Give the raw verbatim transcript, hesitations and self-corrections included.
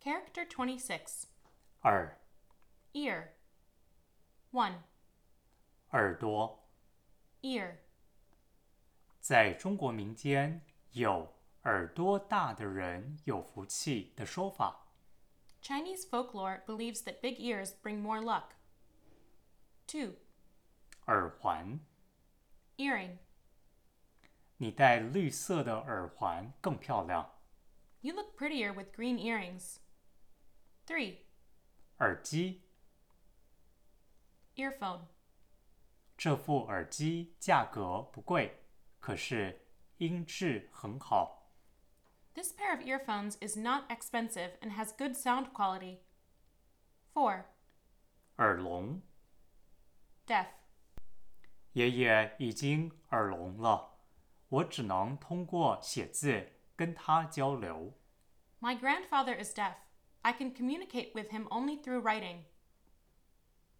Character twenty-six. 耳 Ear. one. 耳朵 Ear. 在中国民间有耳朵大的人有福气的说法。 Chinese folklore believes that big ears bring more luck. two. 耳环 Earring. 你戴绿色的耳环更漂亮。 You look prettier with green earrings. three. 耳机 Earphone. 这副耳机价格不贵，可是音质很好。 This pair of earphones is not expensive and has good sound quality. four. 耳聋 Deaf. 爷爷已经耳聋了，我只能通过写字跟他交流。 My grandfather is deaf. I can communicate with him only through writing.